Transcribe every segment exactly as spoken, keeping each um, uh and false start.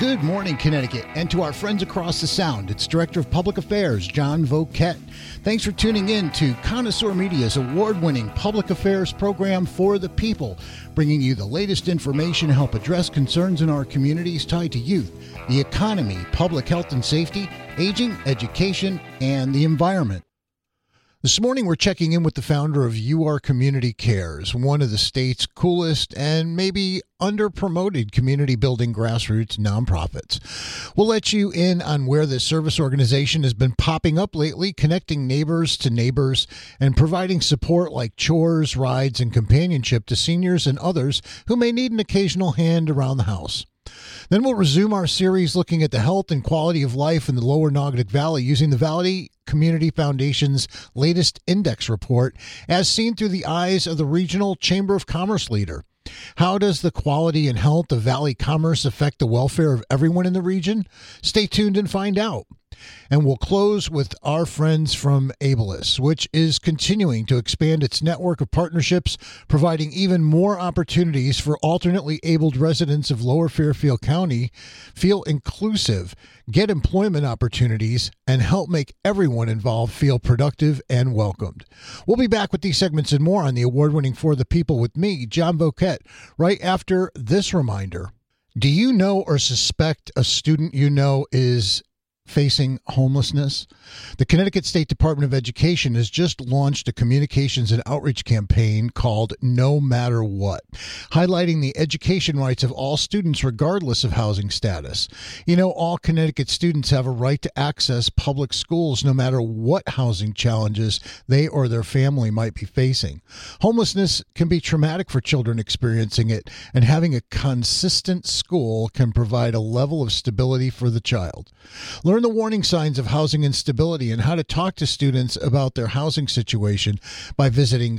Good morning, Connecticut, and to our friends across the Sound, it's Director of Public Affairs, John Voket. Thanks for tuning in to Connoisseur Media's award-winning public affairs program for the people, bringing you the latest information to help address concerns in our communities tied to youth, the economy, public health and safety, aging, education, and the environment. This morning, we're checking in with the founder of U R Community Cares, one of the state's coolest and maybe under-promoted community-building grassroots nonprofits. We'll let you in on where this service organization has been popping up lately, connecting neighbors to neighbors and providing support like chores, rides, and companionship to seniors and others who may need an occasional hand around the house. Then we'll resume our series looking at the health and quality of life in the Lower Naugatuck Valley using the Valley Community Foundation's latest index report as seen through the eyes of the Regional Chamber of Commerce leader. How does the quality and health of Valley commerce affect the welfare of everyone in the region? Stay tuned and find out. And we'll close with our friends from Ableist, which is continuing to expand its network of partnerships, providing even more opportunities for alternately abled residents of Lower Fairfield County feel inclusive, get employment opportunities, and help make everyone involved feel productive and welcomed. We'll be back with these segments and more on the award-winning For the People with me, John Voket, right after this reminder. Do you know or suspect a student you know is facing homelessness? The Connecticut State Department of Education has just launched a communications and outreach campaign called No Matter What, highlighting the education rights of all students regardless of housing status. You know, all Connecticut students have a right to access public schools no matter what housing challenges they or their family might be facing. Homelessness can be traumatic for children experiencing it, and having a consistent school can provide a level of stability for the child. Learn the warning signs of housing instability and how to talk to students about their housing situation by visiting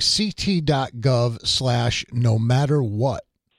ct.gov slash no matter what.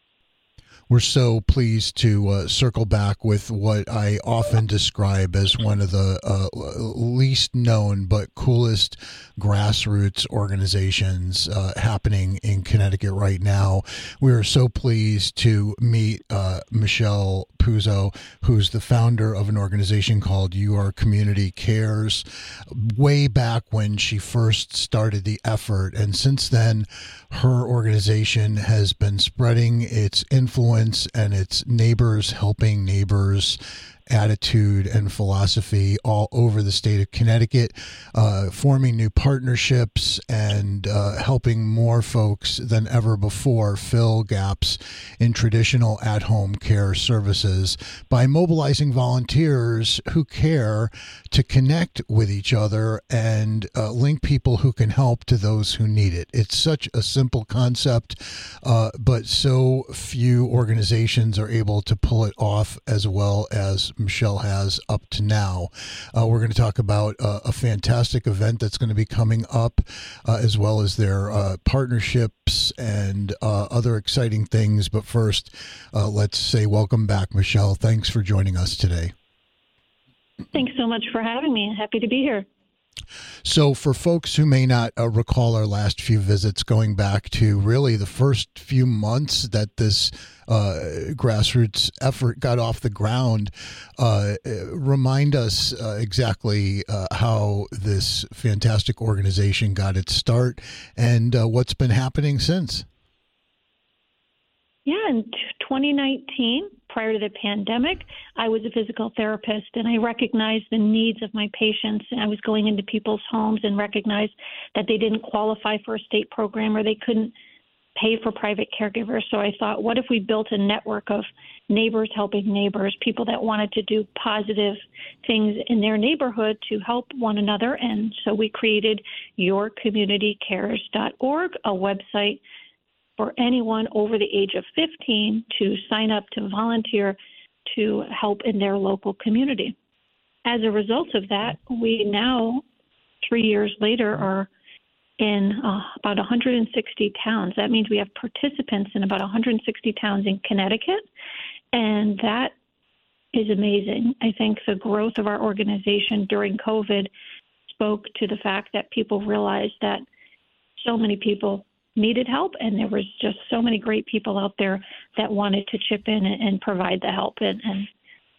We're so pleased to uh, circle back with what I often describe as one of the uh, least known but coolest grassroots organizations uh, happening in Connecticut right now. We are so pleased to meet uh, Michelle Puzo, who's the founder of an organization called U R Community Cares, way back when she first started the effort. And since then, her organization has been spreading its influence and its neighbors helping neighbors attitude and philosophy all over the state of Connecticut, uh, forming new partnerships and uh, helping more folks than ever before fill gaps in traditional at-home care services by mobilizing volunteers who care to connect with each other and uh, link people who can help to those who need it. It's such a simple concept, uh, but so few organizations are able to pull it off as well as Michelle has up to now. Uh, we're going to talk about uh, a fantastic event that's going to be coming up, uh, as well as their uh, partnerships and uh, other exciting things. But first, uh, let's say welcome back, Michelle. Thanks for joining us today. Thanks so much for having me. Happy to be here. So for folks who may not uh, recall our last few visits, going back to really the first few months that this uh, grassroots effort got off the ground, uh, remind us uh, exactly uh, how this fantastic organization got its start and uh, what's been happening since. Yeah, in twenty nineteen, prior to the pandemic, I was a physical therapist, and I recognized the needs of my patients. And I was going into people's homes and recognized that they didn't qualify for a state program or they couldn't pay for private caregivers. So I thought, what if we built a network of neighbors helping neighbors, people that wanted to do positive things in their neighborhood to help one another? And so we created your community cares dot org, a website for anyone over the age of fifteen to sign up to volunteer to help in their local community. As a result of that, we now, three years later, are in uh, about one hundred sixty towns. That means we have participants in about one hundred sixty towns in Connecticut, and that is amazing. I think the growth of our organization during COVID spoke to the fact that people realized that so many people needed help, and there was just so many great people out there that wanted to chip in and, and provide the help. And, and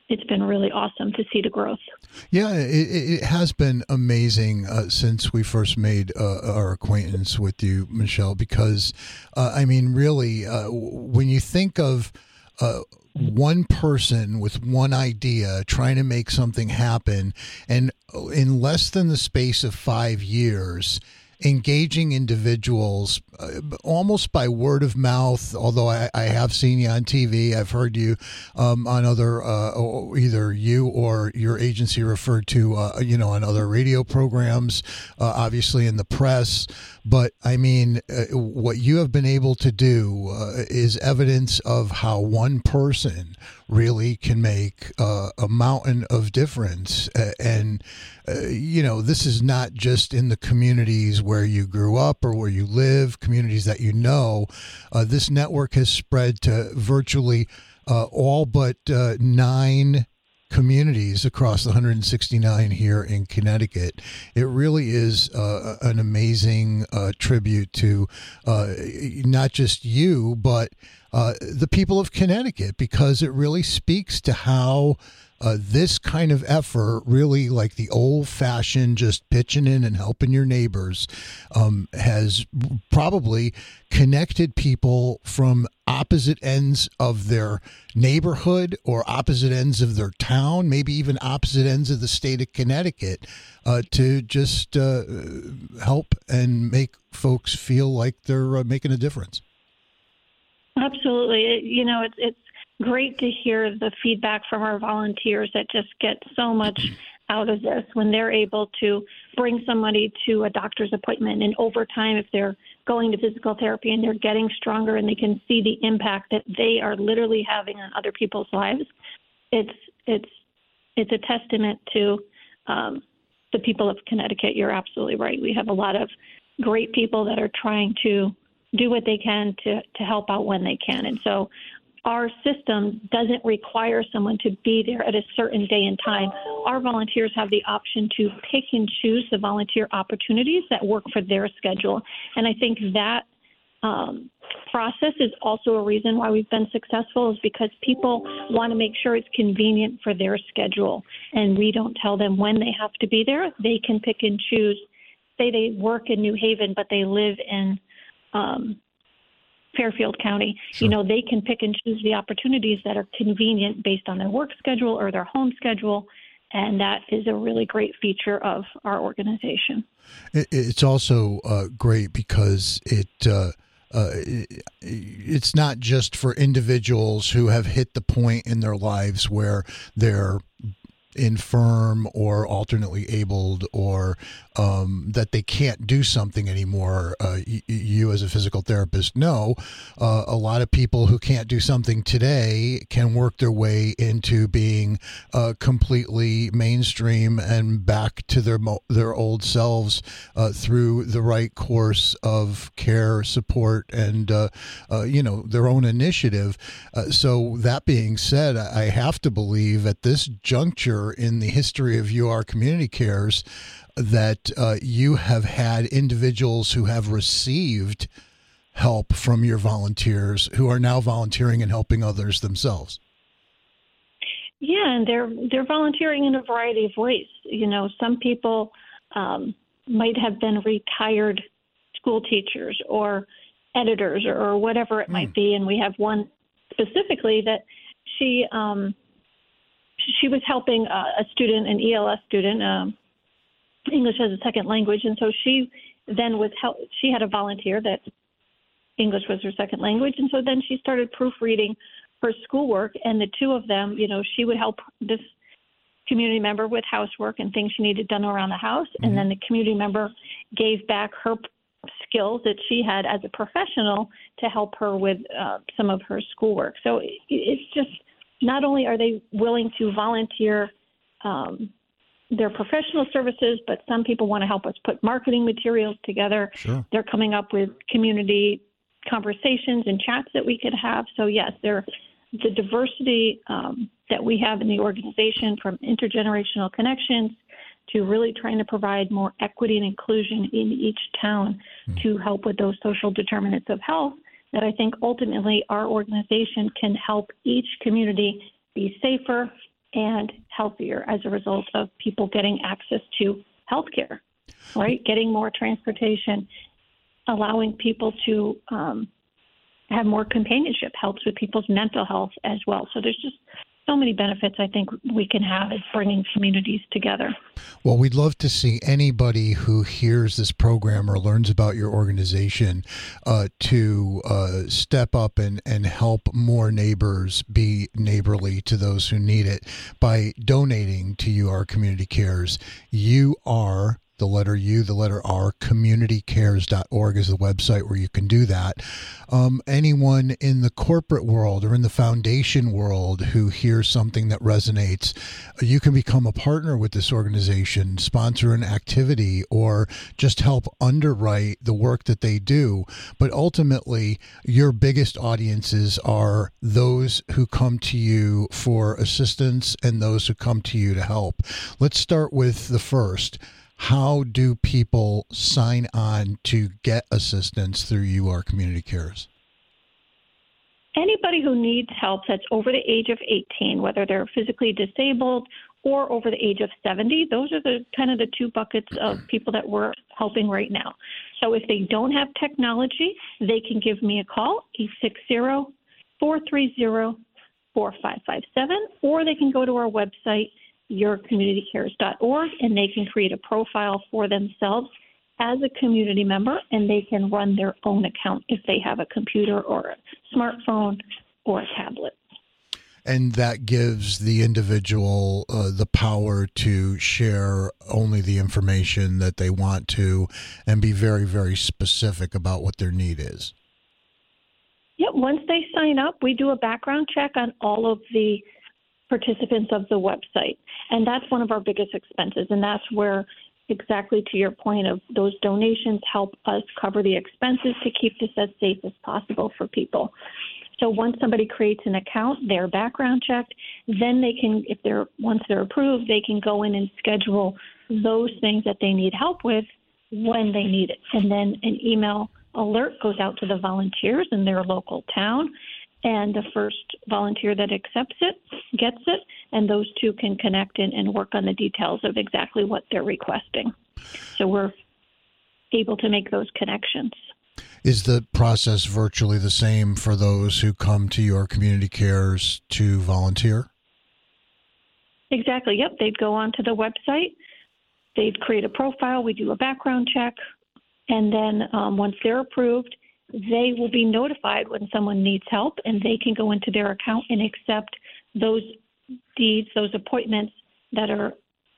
it's been really awesome to see the growth. Yeah, it, it has been amazing uh, since we first made uh, our acquaintance with you, Michelle, because, uh, I mean, really, uh, when you think of uh, one person with one idea trying to make something happen, and in less than the space of five years, engaging individuals uh, almost by word of mouth, although I, I have seen you on T V. I've heard you um, on other, uh, either you or your agency referred to, uh, you know, on other radio programs, uh, obviously in the press. But I mean, uh, what you have been able to do uh, is evidence of how one person really can make uh, a mountain of difference. Uh, and, uh, you know, this is not just in the communities where you grew up or where you live, communities that you know. Uh, this network has spread to virtually uh, all but uh, nine communities across the one hundred sixty-nine here in Connecticut. It really is uh, an amazing uh, tribute to uh, not just you, but uh, the people of Connecticut, because it really speaks to how Uh, this kind of effort, really like the old-fashioned just pitching in and helping your neighbors, um, has probably connected people from opposite ends of their neighborhood or opposite ends of their town, maybe even opposite ends of the state of Connecticut, uh, to just uh, help and make folks feel like they're uh, making a difference. Absolutely. It, you know, it's it's great to hear the feedback from our volunteers that just get so much out of this when they're able to bring somebody to a doctor's appointment, and over time, if they're going to physical therapy and they're getting stronger and they can see the impact that they are literally having on other people's lives, it's it's it's a testament to um, the people of Connecticut. You're absolutely right. We have a lot of great people that are trying to do what they can to, to help out when they can. And so our system doesn't require someone to be there at a certain day and time. Our volunteers have the option to pick and choose the volunteer opportunities that work for their schedule. And I think that um, process is also a reason why we've been successful, is because people want to make sure it's convenient for their schedule. And we don't tell them when they have to be there. They can pick and choose. Say they work in New Haven, but they live in um, Fairfield County, sure. You know, they can pick and choose the opportunities that are convenient based on their work schedule or their home schedule. And that is a really great feature of our organization. It's also uh, great because it, uh, uh, it, it's not just for individuals who have hit the point in their lives where they're infirm or alternately abled, or um, that they can't do something anymore. Uh, y- you as a physical therapist know uh, a lot of people who can't do something today can work their way into being uh, completely mainstream and back to their mo- their old selves uh, through the right course of care, support, and uh, uh, you know, their own initiative. Uh, so that being said, I have to believe at this juncture in the history of U R Community Cares that uh, you have had individuals who have received help from your volunteers who are now volunteering and helping others themselves. Yeah, and they're they're volunteering in a variety of ways. You know, some people um, might have been retired school teachers or editors or, or whatever it mm. might be, and we have one specifically that she um, she was helping uh, a student, an E L S student, um, English as a second language, and so she then was help. She had a volunteer that English was her second language, and so then she started proofreading her schoolwork, and the two of them, you know, she would help this community member with housework and things she needed done around the house, mm-hmm. and then the community member gave back her skills that she had as a professional to help her with uh, some of her schoolwork. So it's just, not only are they willing to volunteer um, their professional services, but some people want to help us put marketing materials together. Sure. They're coming up with community conversations and chats that we could have. So yes, they're, the diversity um, that we have in the organization, from intergenerational connections to really trying to provide more equity and inclusion in each town mm. to help with those social determinants of health, that I think ultimately our organization can help each community be safer and healthier as a result of people getting access to health care, right? Getting more transportation, allowing people to um, have more companionship helps with people's mental health as well. So there's just so many benefits I think we can have as bringing communities together. Well, we'd love to see anybody who hears this program or learns about your organization uh, to uh, step up and, and help more neighbors be neighborly to those who need it by donating to U R Community Cares. You are the letter U, the letter R, community cares dot org is the website where you can do that. Um, anyone in the corporate world or in the foundation world who hears something that resonates, you can become a partner with this organization, sponsor an activity, or just help underwrite the work that they do. But ultimately, your biggest audiences are those who come to you for assistance and those who come to you to help. Let's start with the first. How do people sign on to get assistance through U R Community Cares? Anybody who needs help that's over the age of eighteen, whether they're physically disabled or over the age of seventy, those are the kind of the two buckets of people that we're helping right now. So if they don't have technology, they can give me a call, eight six zero, four three zero, four five five seven, or they can go to our website, your community cares dot org, and they can create a profile for themselves as a community member, and they can run their own account if they have a computer or a smartphone or a tablet. And that gives the individual uh, the power to share only the information that they want to and be very, very specific about what their need is. Yep. Once they sign up, we do a background check on all of the participants of the website. And that's one of our biggest expenses. And that's where, exactly to your point of those donations, help us cover the expenses to keep this as safe as possible for people. So once somebody creates an account, they're background checked, then they can, if they're, once they're approved, they can go in and schedule those things that they need help with when they need it. And then an email alert goes out to the volunteers in their local town, and the first volunteer that accepts it gets it, and those two can connect in and work on the details of exactly what they're requesting. So we're able to make those connections. Is the process virtually the same for those who come to your Community Cares to volunteer? Exactly. Yep. They'd go onto the website. They'd create a profile. We do a background check. And then um, once they're approved, they will be notified when someone needs help, and they can go into their account and accept those deeds, those appointments that are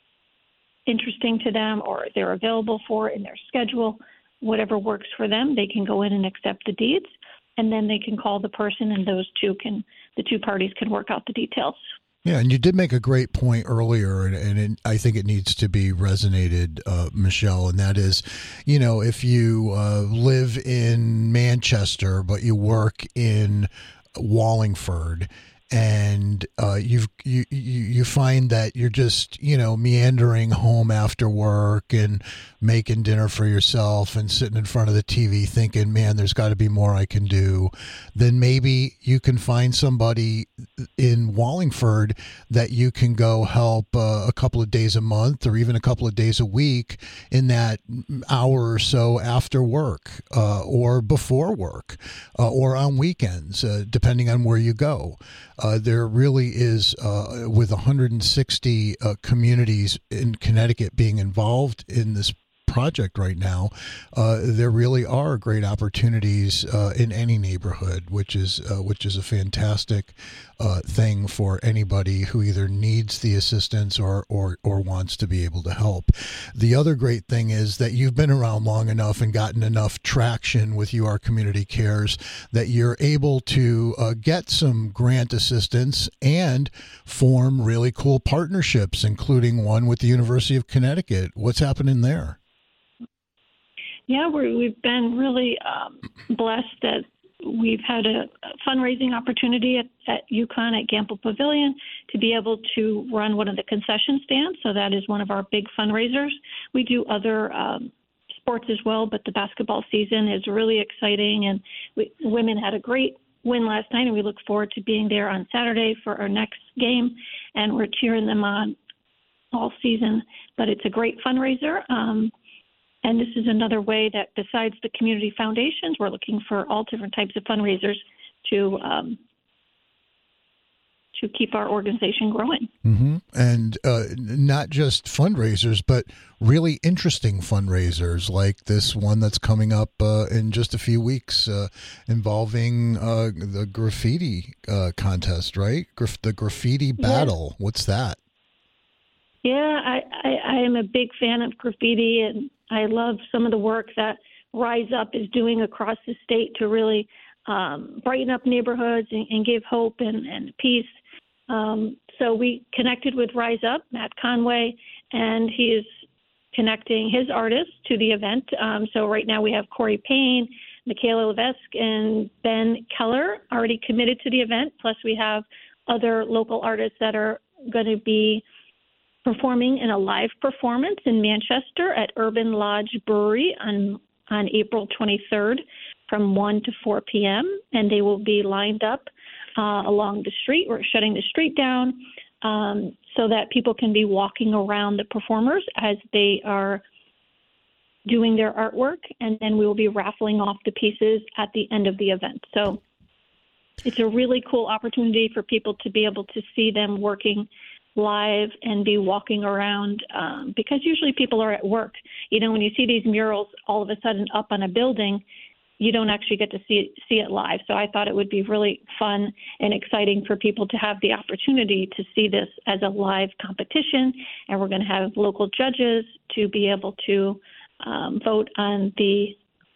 interesting to them or they're available for in their schedule. Whatever works for them, they can go in and accept the deeds, and then they can call the person, and those two can, the two parties can work out the details. Yeah, and you did make a great point earlier, and, and it, I think it needs to be resonated, uh, Michelle, and that is, you know, if you uh, live in Manchester, but you work in Wallingford, and uh, you've, you you find that you're just, you know, meandering home after work and making dinner for yourself and sitting in front of the T V thinking, man, there's got to be more I can do, then maybe you can find somebody in Wallingford that you can go help uh, a couple of days a month or even a couple of days a week in that hour or so after work uh, or before work uh, or on weekends, uh, depending on where you go. Uh, there really is, uh, with one hundred sixty uh, communities in Connecticut being involved in this project right now, uh, there really are great opportunities uh, in any neighborhood, which is uh, which is a fantastic uh, thing for anybody who either needs the assistance or, or or wants to be able to help. The other great thing is that you've been around long enough and gotten enough traction with U R Community Cares that you're able to uh, get some grant assistance and form really cool partnerships, including one with the University of Connecticut. What's happening there? Yeah, we're, we've been really um, blessed that we've had a, a fundraising opportunity at, at UConn at Gamble Pavilion to be able to run one of the concession stands. So that is one of our big fundraisers. We do other um, sports as well, but the basketball season is really exciting, and we, women had a great win last night, and we look forward to being there on Saturday for our next game, and we're cheering them on all season. But it's a great fundraiser, um, and this is another way that besides the community foundations, we're looking for all different types of fundraisers to um, to keep our organization growing. Mm-hmm. And uh, not just fundraisers, but really interesting fundraisers like this one that's coming up uh, in just a few weeks uh, involving uh, the graffiti uh, contest, right? Graf- the graffiti battle. Yeah. What's that? Yeah, I, I, I am a big fan of graffiti, and I love some of the work that Rise Up is doing across the state to really um, brighten up neighborhoods and, and give hope and, and peace. Um, so we connected with Rise Up, Matt Conway, and he is connecting his artists to the event. Um, so right now we have Corey Payne, Michaela Levesque, and Ben Keller already committed to the event. Plus we have other local artists that are going to be performing in a live performance in Manchester at Urban Lodge Brewery on, on April twenty-third from one to four p.m. And they will be lined up Uh, along the street. We're shutting the street down um, so that people can be walking around the performers as they are doing their artwork, and then we will be raffling off the pieces at the end of the event. So it's a really cool opportunity for people to be able to see them working live and be walking around um, because usually people are at work. You know, when you see these murals all of a sudden up on a building, you don't actually get to see it, see it live. So I thought it would be really fun and exciting for people to have the opportunity to see this as a live competition. And we're going to have local judges to be able to um, vote on the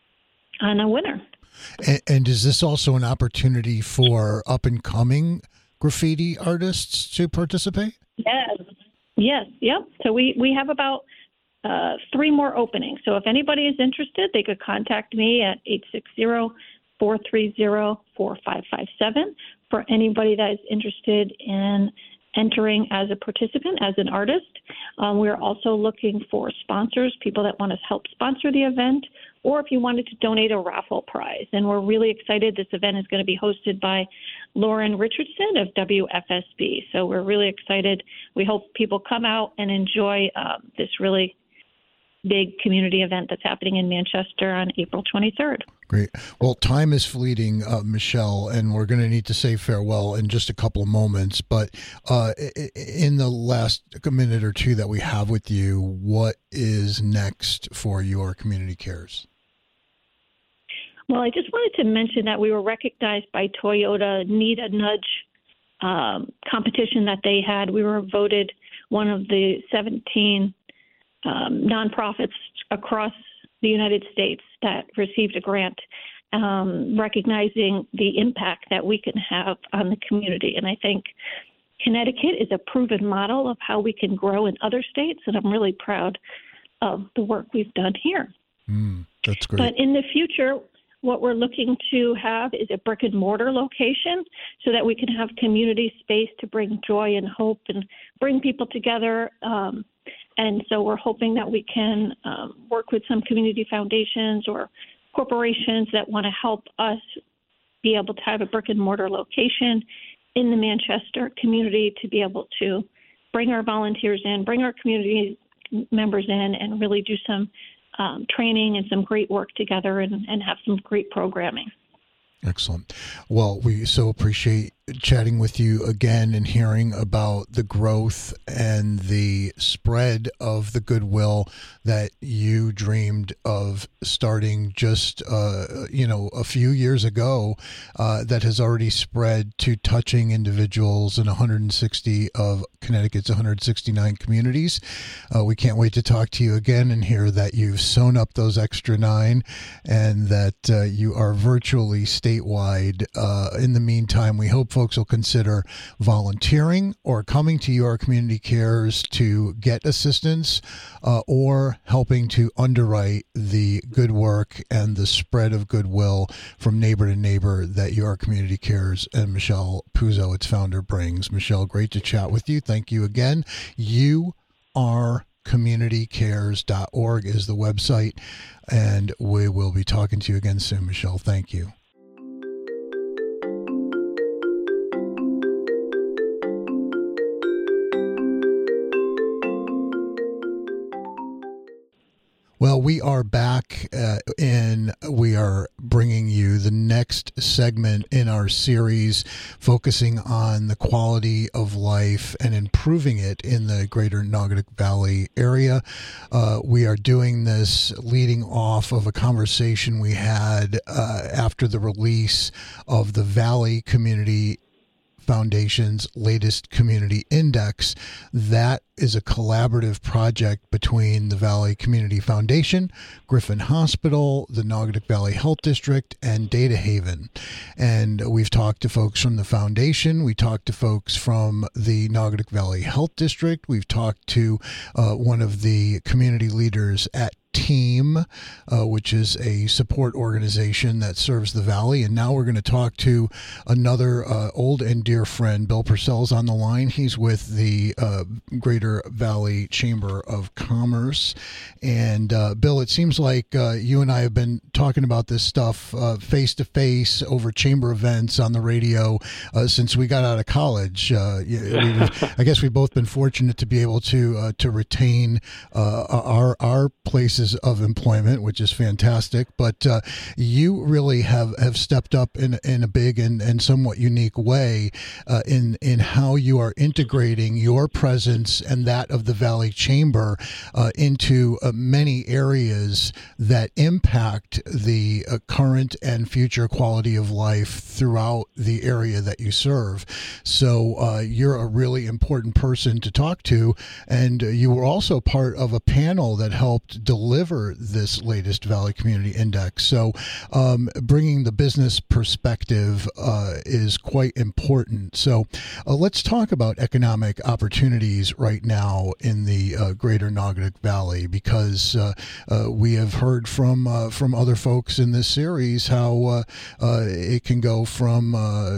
on a winner. And, and is this also an opportunity for up and coming graffiti artists to participate? Yes. Yes. Yep. So we, we have about Uh, three more openings. So if anybody is interested, they could contact me at eight six zero, four three zero, four five five seven for anybody that is interested in entering as a participant, as an artist. Um, we're also looking for sponsors, people that want to help sponsor the event, or if you wanted to donate a raffle prize. And we're really excited. This event is going to be hosted by Lauren Richardson of W F S B. So we're really excited. We hope people come out and enjoy uh, this really big community event that's happening in Manchester on April twenty-third. Great. Well, time is fleeting, uh, Michelle, and we're going to need to say farewell in just a couple of moments. But uh, in the last minute or two that we have with you, what is next for your Community Cares? Well, I just wanted to mention that we were recognized by Toyota Need a Nudge um, competition that they had. We were voted one of the seventeen Um, nonprofits across the United States that received a grant um, recognizing the impact that we can have on the community. And I think Connecticut is a proven model of how we can grow in other states, and I'm really proud of the work we've done here. Mm, that's great. But in the future, what we're looking to have is a brick and mortar location so that we can have community space to bring joy and hope and bring people together. Um, And so we're hoping that we can um, work with some community foundations or corporations that want to help us be able to have a brick and mortar location in the Manchester community to be able to bring our volunteers in, bring our community members in, and really do some um, training and some great work together and, and have some great programming. Excellent. Well, we so appreciate chatting with you again and hearing about the growth and the spread of the goodwill that you dreamed of starting just, uh, you know, a few years ago uh, that has already spread to touching individuals in one hundred sixty of Connecticut's one hundred sixty-nine communities. Uh, we can't wait to talk to you again and hear that you've sewn up those extra nine and that uh, you are virtually statewide. Uh, in the meantime, we hope folks will consider volunteering or coming to your Community Cares to get assistance uh, or helping to underwrite the good work and the spread of goodwill from neighbor to neighbor that your Community Cares and Michelle Puzo, its founder, brings. Michelle, great to chat with you. Thank you again. You are community cares dot org is the website, and we will be talking to you again soon, Michelle. Thank you. Well, we are back uh, and we are bringing you the next segment in our series focusing on the quality of life and improving it in the greater Naugatuck Valley area. Uh, we are doing this leading off of a conversation we had uh, after the release of the Valley Community Foundation's latest community index. That is a collaborative project between the Valley Community Foundation, Griffin Hospital, the Naugatuck Valley Health District, and Data Haven. And we've talked to folks from the foundation. We talked to folks from the Naugatuck Valley Health District. We've talked to uh, one of the community leaders at Team, uh, which is a support organization that serves the Valley. And now we're going to talk to another uh, old and dear friend. Bill Purcell's on the line. He's with the uh, Greater Valley Chamber of Commerce. And uh, Bill, it seems like uh, you and I have been talking about this stuff uh, face-to-face over chamber events on the radio uh, since we got out of college. Uh, I guess we've both been fortunate to be able to uh, to retain uh, our our places of employment, which is fantastic. But uh, you really have, have stepped up in in a big and, and somewhat unique way uh, in in how you are integrating your presence and that of the Valley Chamber uh, into uh, many areas that impact the uh, current and future quality of life throughout the area that you serve. So uh, you're a really important person to talk to, and you were also part of a panel that helped deliver this latest Valley Community Index. So um, bringing the business perspective uh, is quite important. So uh, let's talk about economic opportunities right now in the uh, greater Naugatuck Valley, because uh, uh, we have heard from uh, from other folks in this series how uh, uh, it can go from uh,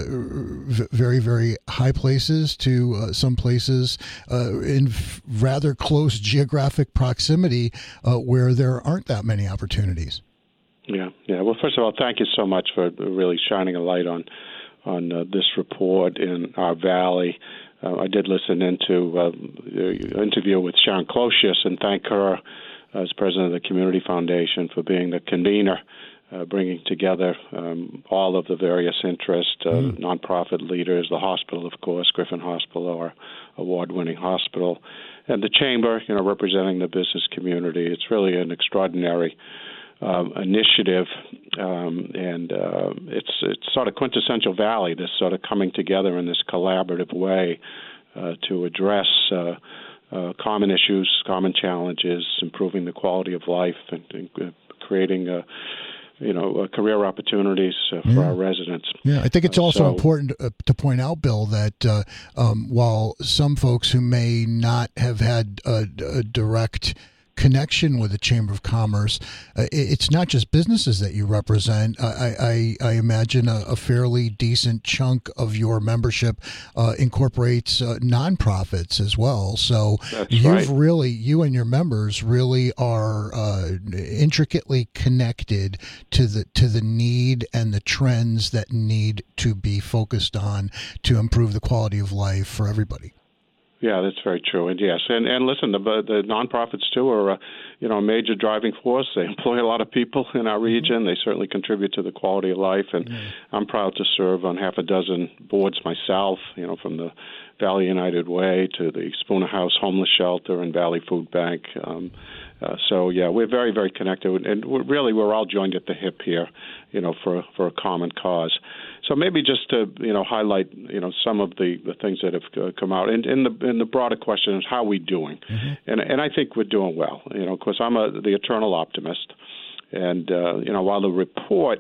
very, very high places to uh, some places uh, in rather close geographic proximity uh, where there aren't that many opportunities. Yeah, yeah. Well, first of all, thank you so much for really shining a light on on uh, this report in our valley. Uh, I did listen into uh, the interview with Sharon Closius and thank her as president of the Community Foundation for being the convener, uh, bringing together um, all of the various interests, uh, mm. nonprofit leaders, the hospital, of course, Griffin Hospital, our award-winning hospital, and the chamber, you know, representing the business community. It's really an extraordinary um, initiative, um, and uh, it's it's sort of quintessential Valley, this sort of coming together in this collaborative way uh, to address uh, uh, common issues, common challenges, improving the quality of life, and, and uh, creating a you know, uh, career opportunities uh, for yeah. our residents. Yeah, I think it's also uh, so, important to, uh, to point out, Bill, that uh, um, while some folks who may not have had a, a direct connection with the Chamber of Commerce, uh, it's not just businesses that you represent. I, I, I imagine a, a fairly decent chunk of your membership uh, incorporates uh, nonprofits as well. So That's you've right. really, you and your members really are uh, intricately connected to the to the need and the trends that need to be focused on to improve the quality of life for everybody. Yeah, that's very true. And yes, and and listen, the the nonprofits too are, uh, you know, a major driving force. They employ a lot of people in our region. They certainly contribute to the quality of life. And mm-hmm. I'm proud to serve on half a dozen boards myself. You know, from the Valley United Way to the Spooner House Homeless Shelter and Valley Food Bank. Um, uh, so yeah, we're very very connected, and we're really we're all joined at the hip here, you know, for for a common cause. So maybe just to you know highlight you know some of the, the things that have uh, come out, and in the in the broader question is how are we doing, mm-hmm. and and I think we're doing well. You know, of course I'm a, the eternal optimist, and uh, you know while the report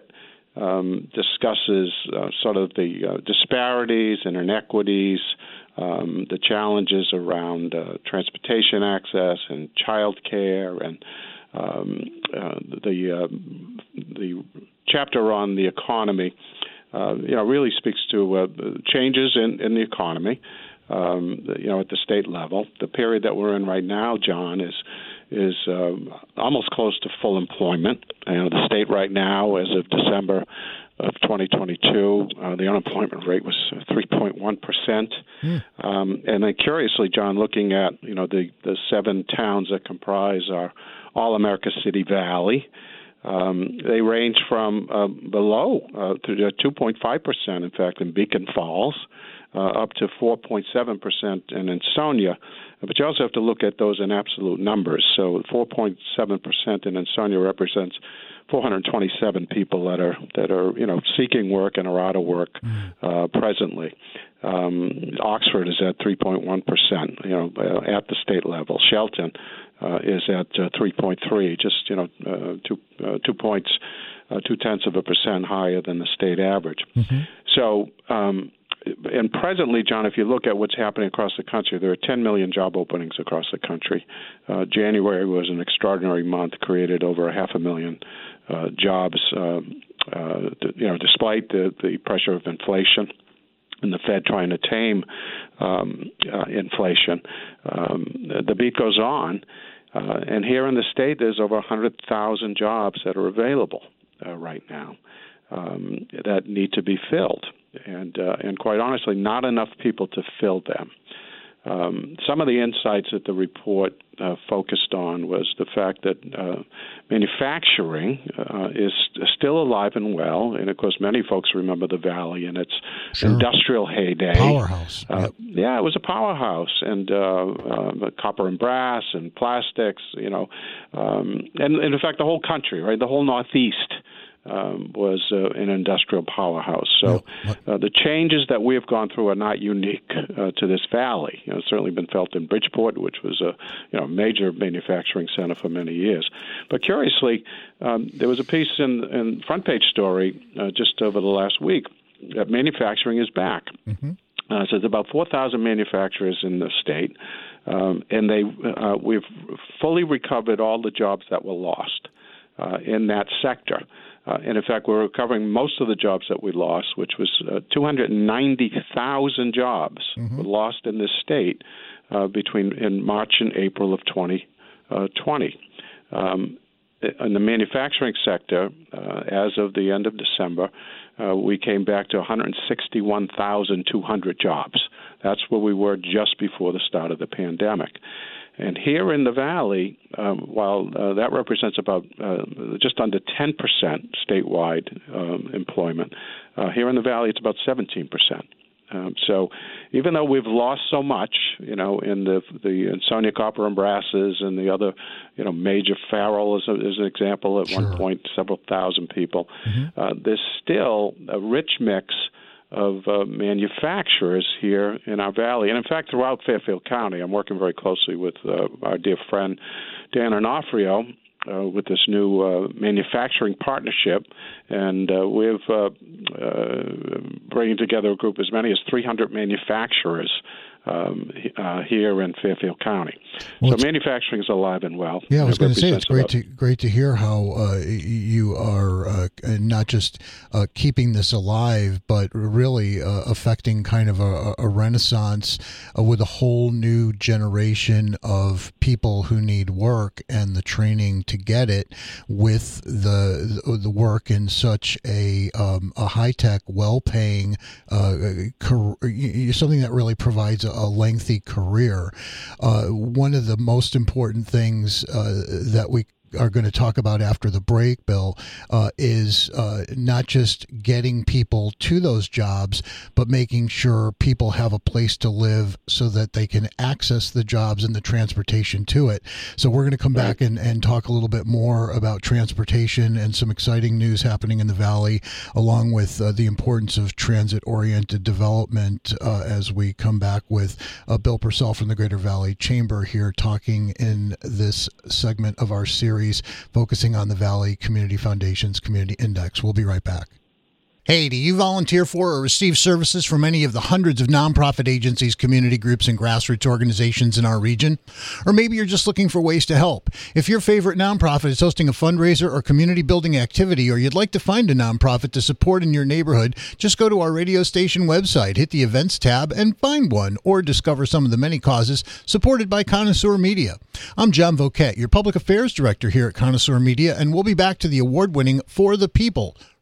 um, discusses uh, sort of the uh, disparities and inequities, um, the challenges around uh, transportation access and child care, and um, uh, the uh, the chapter on the economy. Uh, you know, really speaks to uh, changes in, in the economy, um, you know, at the state level. The period that we're in right now, John, is is uh, almost close to full employment. You know, the state right now, as of December of twenty twenty-two. Uh, the unemployment rate was three point one percent. Mm. Um, and then curiously, John, looking at, you know, the, the seven towns that comprise our All-America City Valley, um, they range from uh, below uh, to two point five percent, in fact, in Beacon Falls, uh, up to four point seven percent in Ansonia. But you also have to look at those in absolute numbers. So four point seven percent in Ansonia represents four hundred twenty-seven people that are that are you know seeking work and are out of work uh, presently. Um, Oxford is at three point one percent, you know, uh, at the state level. Shelton uh, is at uh, three point three, just you know uh, two uh, two points, uh, two tenths of a percent higher than the state average. Mm-hmm. So. Um, And presently, John, if you look at what's happening across the country, there are ten million job openings across the country. Uh, January was an extraordinary month, created over a half a million uh, jobs, uh, uh, you know, despite the, the pressure of inflation and the Fed trying to tame um, uh, inflation. Um, the beat goes on. Uh, and here in the state, there's over one hundred thousand jobs that are available uh, right now um, that need to be filled. And uh, and quite honestly, not enough people to fill them. Um, some of the insights that the report uh, focused on was the fact that uh, manufacturing uh, is still alive and well. And, of course, many folks remember the Valley and its sure. industrial heyday. Powerhouse. Uh, yep. Yeah, it was a powerhouse. And uh, uh, copper and brass and plastics, you know. Um, and, and, in fact, the whole country, right, the whole Northeast, Um, was uh, an industrial powerhouse. So uh, the changes that we have gone through are not unique uh, to this valley. You know, it's certainly been felt in Bridgeport, which was a you know major manufacturing center for many years. But curiously, um, there was a piece in, in front page story uh, just over the last week that manufacturing is back. Mm-hmm. Uh, so there's about four thousand manufacturers in the state, um, and they uh, we've fully recovered all the jobs that were lost uh, in that sector. Uh, and, in fact, we're recovering most of the jobs that we lost, which was uh, two hundred ninety thousand jobs mm-hmm. were lost in this state uh, between in March and April of twenty twenty. Um, in the manufacturing sector, uh, as of the end of December, uh, we came back to one hundred sixty-one thousand two hundred jobs. That's where we were just before the start of the pandemic. And here in the Valley, um, while uh, that represents about uh, just under ten percent statewide um, employment, uh, here in the Valley it's about seventeen percent. Um, so even though we've lost so much, you know, in the the Ansonia Copper and Brasses and the other, you know, major Farrell is, a, is an example at sure. one point, several thousand people, mm-hmm. uh, there's still a rich mix of uh, manufacturers here in our valley. And, in fact, throughout Fairfield County, I'm working very closely with uh, our dear friend Dan Onofrio uh, with this new uh, manufacturing partnership. And uh, we're uh, uh, bringing together a group as many as three hundred manufacturers Um, uh, here in Fairfield County. Well, so manufacturing is alive and well. Yeah, I was going to say, it's great about. to great to hear how uh, you are uh, not just uh, keeping this alive, but really uh, affecting kind of a, a renaissance uh, with a whole new generation of people who need work and the training to get it with the the work in such a, um, a high-tech, well-paying, uh, career, something that really provides a a lengthy career. Uh, one of the most important things uh, that we are going to talk about after the break, Bill, uh, is uh, not just getting people to those jobs, but making sure people have a place to live so that they can access the jobs and the transportation to it. So we're going to come back and, and talk a little bit more about transportation and some exciting news happening in the Valley, along with uh, the importance of transit-oriented development uh, as we come back with uh, Bill Purcell from the Greater Valley Chamber here talking in this segment of our series focusing on the Valley Community Foundation's Community Index. We'll be right back. Hey, do you volunteer for or receive services from any of the hundreds of nonprofit agencies, community groups, and grassroots organizations in our region? Or maybe you're just looking for ways to help. If your favorite nonprofit is hosting a fundraiser or community building activity, or you'd like to find a nonprofit to support in your neighborhood, just go to our radio station website, hit the events tab, and find one, or discover some of the many causes supported by Connoisseur Media. I'm John Voquette, your public affairs director here at Connoisseur Media, and we'll be back to the award-winning For the People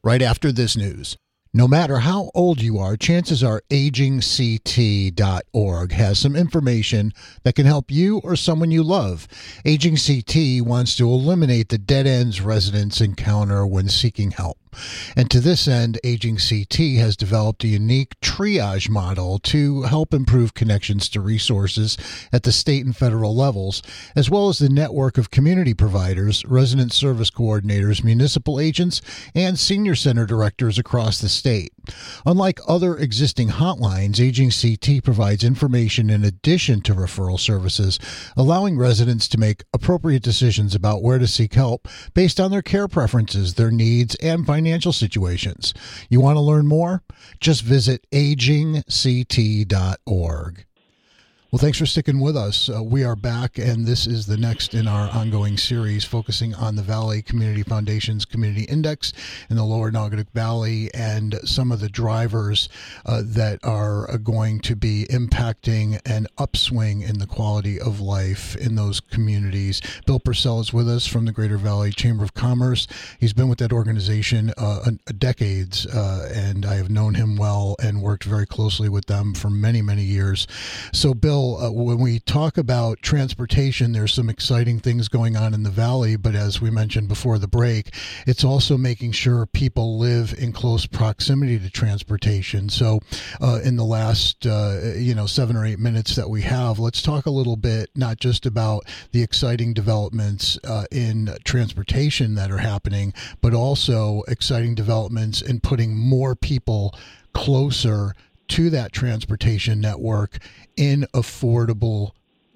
right after this news. No matter how old you are, chances are aging c t dot org has some information that can help you or someone you love. Aging C T wants to eliminate the dead ends residents encounter when seeking help. And to this end, Aging C T has developed a unique triage model to help improve connections to resources at the state and federal levels, as well as the network of community providers, resident service coordinators, municipal agents, and senior center directors across the state. Unlike other existing hotlines, Aging C T provides information in addition to referral services, allowing residents to make appropriate decisions about where to seek help based on their care preferences, their needs, and financial situations. You want to learn more? Just visit aging c t dot org. Well, thanks for sticking with us. Uh, we are back, and this is the next in our ongoing series focusing on the Valley Community Foundation's Community Index in the Lower Naugatuck Valley and some of the drivers uh, that are going to be impacting an upswing in the quality of life in those communities. Bill Purcell is with us from the Greater Valley Chamber of Commerce. He's been with that organization uh, a, a decades, uh, and I have known him well and worked very closely with them for many, many years. So, Bill, Uh, when we talk about transportation, there's some exciting things going on in the Valley, but as we mentioned before the break, it's also making sure people live in close proximity to transportation. So uh, in the last, uh, you know, seven or eight minutes that we have, let's talk a little bit, not just about the exciting developments uh, in transportation that are happening, but also exciting developments in putting more people closer to that transportation network in affordable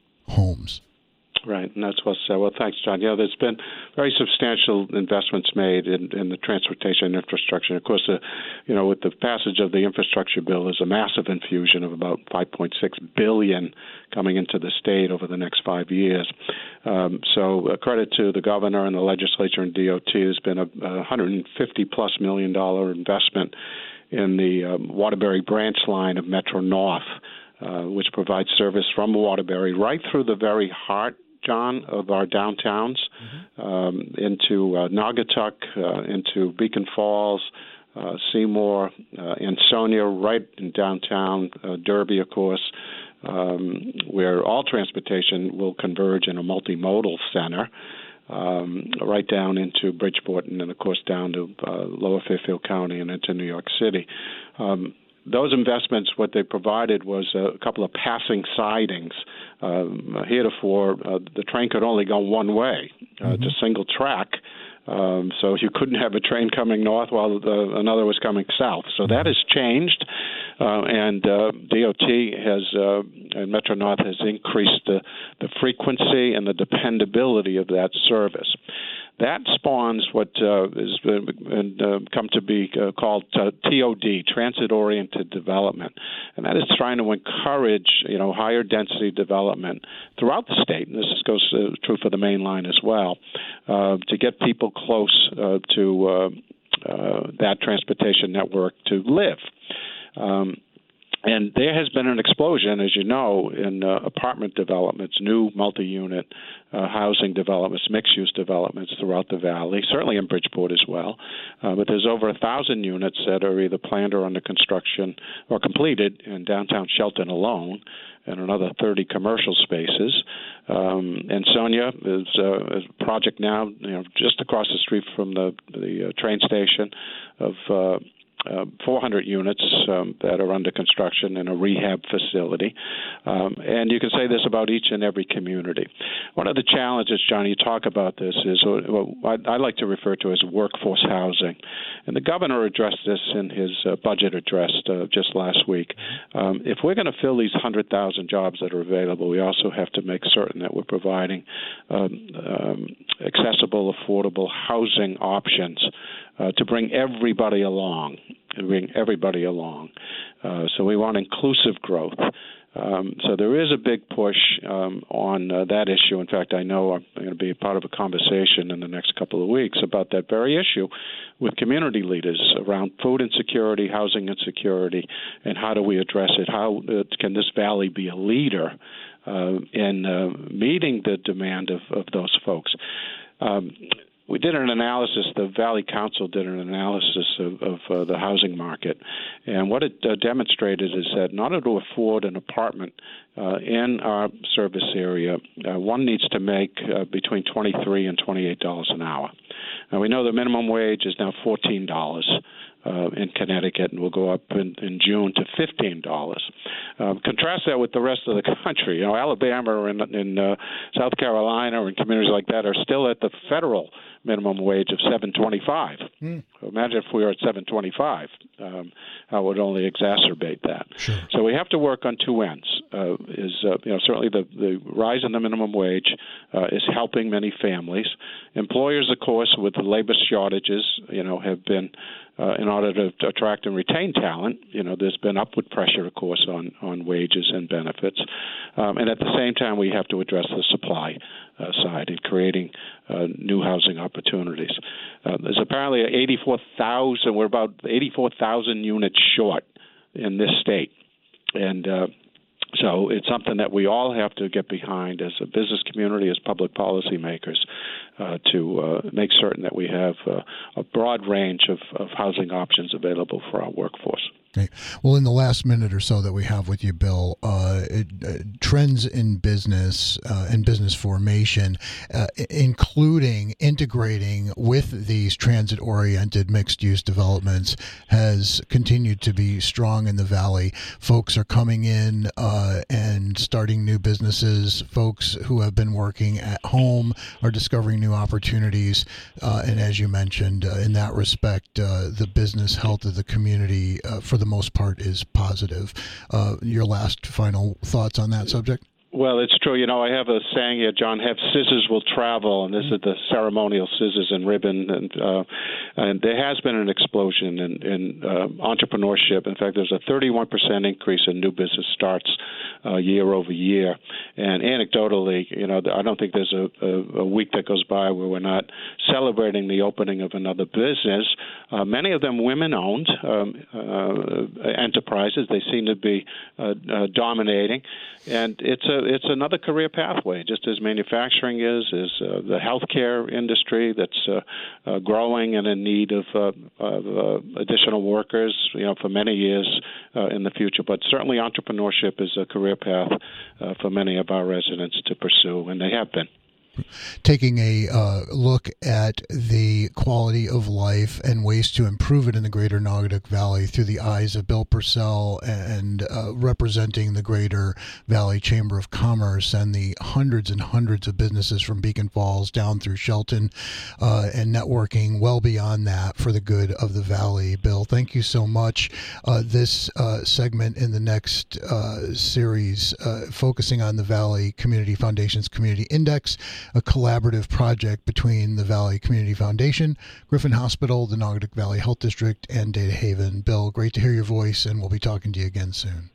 homes. Right, and that's well said. Well, thanks, John. Yeah, there's been very substantial investments made in, in the transportation infrastructure. And of course, uh, you know, with the passage of the infrastructure bill, there's a massive infusion of about five point six billion dollars coming into the state over the next five years. Um, so, uh, credit to the governor and the legislature and D O T. There's been a, a one hundred fifty plus million dollar investment in the um, Waterbury branch line of Metro North, uh, which provides service from Waterbury right through the very heart, John, of our downtowns, mm-hmm. um, into uh, Naugatuck, uh, into Beacon Falls, uh, Seymour, uh, Ansonia, right in downtown, uh, Derby, of course, um, where all transportation will converge in a multimodal center. Um, right down into Bridgeport and then, of course, down to uh, Lower Fairfield County and into New York City. Um, those investments, what they provided was a couple of passing sidings. Um, heretofore, uh, the train could only go one way, uh, mm-hmm. to single track. Um, so you couldn't have a train coming north while the, another was coming south. So that has changed, uh, and uh, D O T has, uh, and Metro North has increased the, the frequency and the dependability of that service. That spawns what uh, is uh, come to be uh, called uh, T O D, transit-oriented development, and that is trying to encourage, you know, higher density development throughout the state. And this goes uh, true for the main line as well, uh, to get people close uh, to uh, uh, that transportation network to live. Um, And there has been an explosion, as you know, in uh, apartment developments, new multi-unit uh, housing developments, mixed-use developments throughout the valley, certainly in Bridgeport as well. Uh, but there's over a thousand units that are either planned or under construction or completed in downtown Shelton alone, and another thirty commercial spaces. Um, and Sonia is, uh, is a project now, you know, just across the street from the the uh, train station of Uh, Uh, four hundred units um, that are under construction in a rehab facility. Um, and you can say this about each and every community. One of the challenges, John, you talk about this, is what I, I like to refer to as workforce housing. And the governor addressed this in his uh, budget address uh, just last week. Um, if we're going to fill these one hundred thousand jobs that are available, we also have to make certain that we're providing um, um, accessible, affordable housing options uh, to bring everybody along. Bring everybody along. Uh, so we want inclusive growth. Um, so there is a big push um, on uh, that issue. In fact, I know I'm going to be a part of a conversation in the next couple of weeks about that very issue with community leaders around food insecurity, housing insecurity, and how do we address it? How uh, can this valley be a leader uh, in uh, meeting the demand of, of those folks? Um, we did an analysis. The Valley Council did an analysis of, of uh, the housing market, and what it uh, demonstrated is that in order to afford an apartment uh, in our service area, uh, one needs to make uh, between twenty-three and twenty-eight dollars an hour. Now we know the minimum wage is now fourteen dollars. Uh, in Connecticut, and will go up in, in June to fifteen dollars. Uh, contrast that with the rest of the country. You know, Alabama or in, in uh, South Carolina or in communities like that are still at the federal minimum wage of seven twenty-five. Mm. So imagine if we were at seven twenty-five, um, how it would only exacerbate that. Sure. So we have to work on two ends. Uh, is uh, you know certainly the, the rise in the minimum wage uh, is helping many families. Employers, of course, with the labor shortages, you know, have been Uh, in order to, to attract and retain talent, you know, there's been upward pressure, of course, on, on wages and benefits. Um, and at the same time, we have to address the supply uh, side in creating uh, new housing opportunities. Uh, there's apparently eighty-four thousand, we're about eighty-four thousand units short in this state. And uh, so it's something that we all have to get behind as a business community, as public policymakers, uh, to uh, make certain that we have uh, a broad range of, of housing options available for our workforce. Okay. Well, in the last minute or so that we have with you, Bill, uh, it, uh, trends in business uh, and business formation, uh, including integrating with these transit-oriented mixed-use developments, has continued to be strong in the Valley. Folks are coming in uh, and starting new businesses. Folks who have been working at home are discovering new opportunities. Uh, and as you mentioned, uh, in that respect, uh, the business health of the community, uh, for the most part, is positive. Uh, your last final thoughts on that subject? Well, it's true. You know, I have a saying here, John, have scissors will travel, and this is the ceremonial scissors and ribbon. And, uh, and there has been an explosion in, in uh, entrepreneurship. In fact, there's a thirty-one percent increase in new business starts uh, year over year. And anecdotally, you know, I don't think there's a, a, a week that goes by where we're not celebrating the opening of another business. Uh, many of them women-owned um, uh, enterprises. They seem to be uh, uh, dominating. And it's a it's another career pathway, just as manufacturing is, is uh, the healthcare industry that's uh, uh, growing and in need of, uh, of uh, additional workers, you know, for many years uh, in the future. But certainly entrepreneurship is a career path uh, for many of our residents to pursue, and they have been. Taking a uh, look at the quality of life and ways to improve it in the greater Naugatuck Valley through the eyes of Bill Purcell and uh, representing the Greater Valley Chamber of Commerce and the hundreds and hundreds of businesses from Beacon Falls down through Shelton uh, and networking well beyond that for the good of the Valley. Bill, thank you so much. Uh, this uh, segment in the next uh, series uh, focusing on the Valley Community Foundation's Community Index, a collaborative project between the Valley Community Foundation, Griffin Hospital, the Naugatuck Valley Health District, and Data Haven. Bill, great to hear your voice, and we'll be talking to you again soon.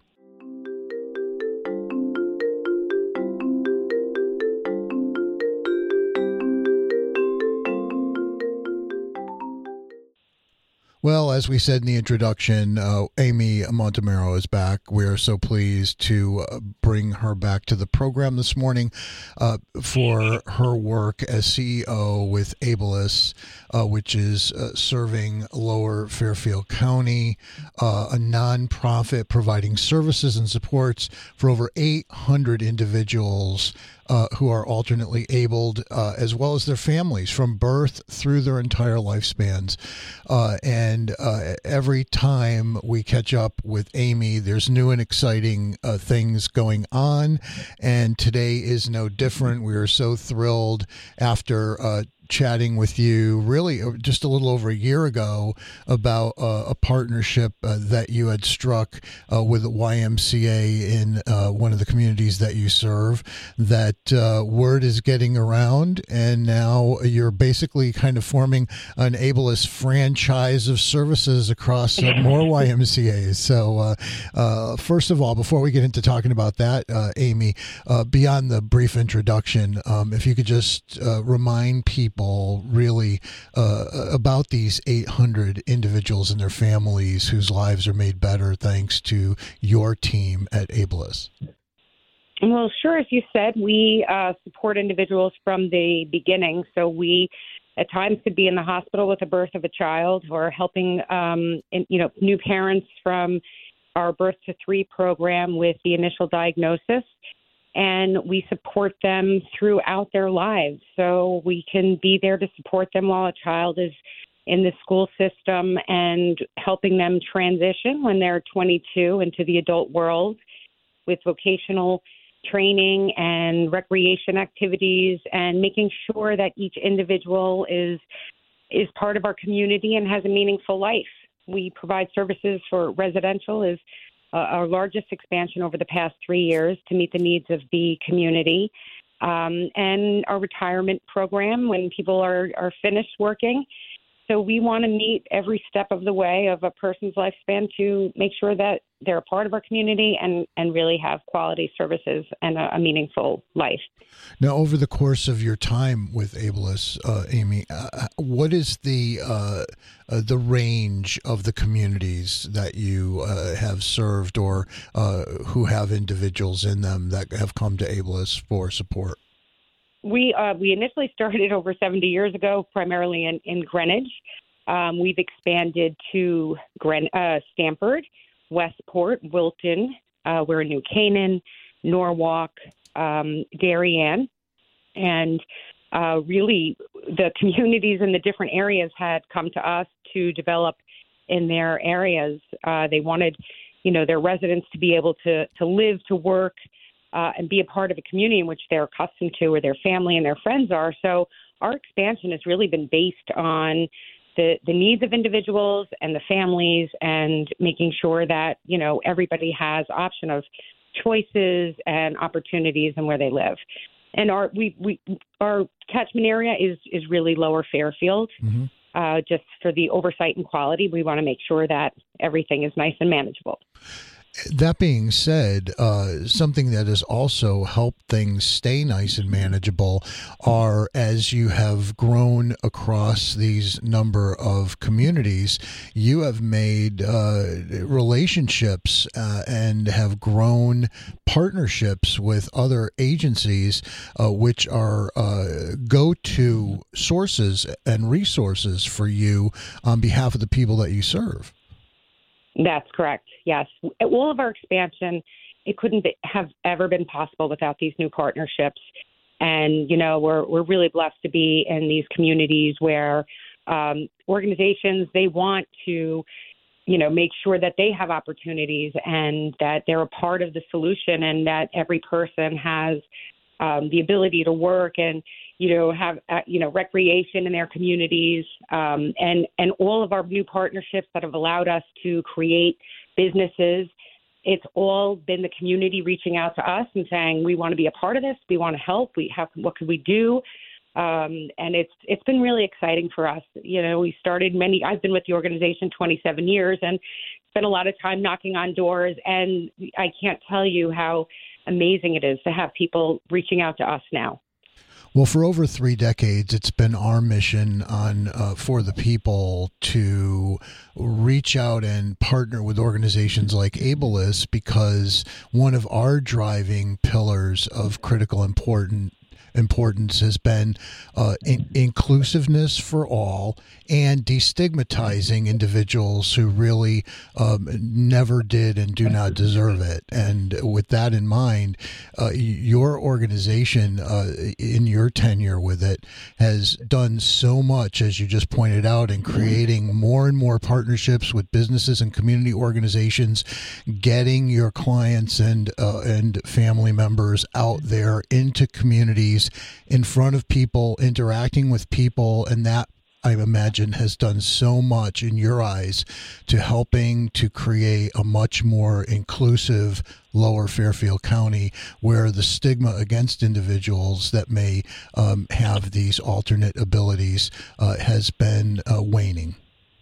Well, as we said in the introduction, uh, Amy Montemero is back. We are so pleased to uh, bring her back to the program this morning uh, for her work as C E O with Abilis, uh, which is uh, serving Lower Fairfield County, uh, a nonprofit providing services and supports for over eight hundred individuals Uh, who are alternately abled, uh, as well as their families from birth through their entire lifespans. Uh, and uh, every time we catch up with Amy, there's new and exciting uh, things going on. And today is no different. We are so thrilled after uh, chatting with you really just a little over a year ago about uh, a partnership uh, that you had struck uh, with the Y M C A in uh, one of the communities that you serve, that uh, word is getting around, and now you're basically kind of forming an Abilis franchise of services across uh, more Y M C As. So uh, uh, first of all, before we get into talking about that, uh, Amy, uh, beyond the brief introduction, um, if you could just uh, remind people really uh, about these eight hundred individuals and their families whose lives are made better thanks to your team at Abilis. Well, sure. As you said, we uh, support individuals from the beginning. So we at times could be in the hospital with the birth of a child, or helping, um, in, you know, new parents from our Birth to Three program with the initial diagnosis. And we support them throughout their lives. So we can be there to support them while a child is in the school system and helping them transition when they're twenty-two into the adult world with vocational training and recreation activities, and making sure that each individual is is part of our community and has a meaningful life. We provide services for residential is uh, our largest expansion over the past three years to meet the needs of the community. Um, and our retirement program when people are, are finished working. So we want to meet every step of the way of a person's lifespan to make sure that they're a part of our community and, and really have quality services and a, a meaningful life. Now, over the course of your time with Ableist, uh, Amy, uh, what is the uh, uh, the range of the communities that you uh, have served, or uh, who have individuals in them that have come to Ableist for support? We uh, we initially started over seventy years ago, primarily in, in Greenwich. Um, we've expanded to Gren- uh, Stamford, Westport, Wilton. Uh, we're in New Canaan, Norwalk, um, Darien. And uh, really the communities in the different areas had come to us to develop in their areas. Uh, they wanted, you know, their residents to be able to, to live, to work, Uh, and be a part of a community in which they're accustomed to, where their family and their friends are. So our expansion has really been based on the, the needs of individuals and the families, and making sure that, you know, everybody has option of choices and opportunities in where they live. And our we, we our catchment area is, is really Lower Fairfield. Mm-hmm. Uh, just for the oversight and quality, we want to make sure that everything is nice and manageable. That being said, uh, something that has also helped things stay nice and manageable are, as you have grown across these number of communities, you have made uh, relationships uh, and have grown partnerships with other agencies, uh, which are uh, go-to sources and resources for you on behalf of the people that you serve. That's correct. Yes. All of our expansion, it couldn't be, have ever been possible without these new partnerships. And, you know, we're we're really blessed to be in these communities where um, organizations, they want to, you know, make sure that they have opportunities and that they're a part of the solution, and that every person has um, the ability to work and, you know, have, uh, you know, recreation in their communities, um, and, and all of our new partnerships that have allowed us to create businesses. It's all been the community reaching out to us and saying, we want to be a part of this. We want to help. We have, what can we do? Um, and it's, it's been really exciting for us. You know, we started many, I've been with the organization twenty-seven years and spent a lot of time knocking on doors. And I can't tell you how amazing it is to have people reaching out to us now. Well, for over three decades, it's been our mission on uh, For the People to reach out and partner with organizations like Ableist, because one of our driving pillars of critical important importance has been uh, in- inclusiveness for all and destigmatizing individuals who really um, never did and do not deserve it. And with that in mind, uh, your organization, uh, in your tenure with it, has done so much, as you just pointed out, in creating more and more partnerships with businesses and community organizations, getting your clients and uh, and family members out there into communities, in front of people, interacting with people, and that, I imagine, has done so much in your eyes to helping to create a much more inclusive Lower Fairfield County, where the stigma against individuals that may um, have these alternate abilities uh, has been uh, waning.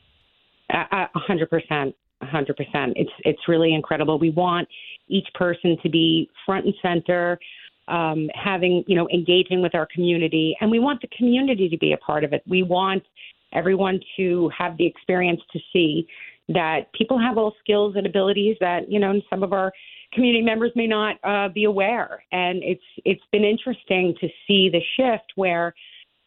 A hundred percent, a hundred percent. It's it's really incredible. We want each person to be front and center, Um, having, you know, engaging with our community, and we want the community to be a part of it. We want everyone to have the experience to see that people have all skills and abilities that, you know, some of our community members may not uh, be aware. And it's it's been interesting to see the shift where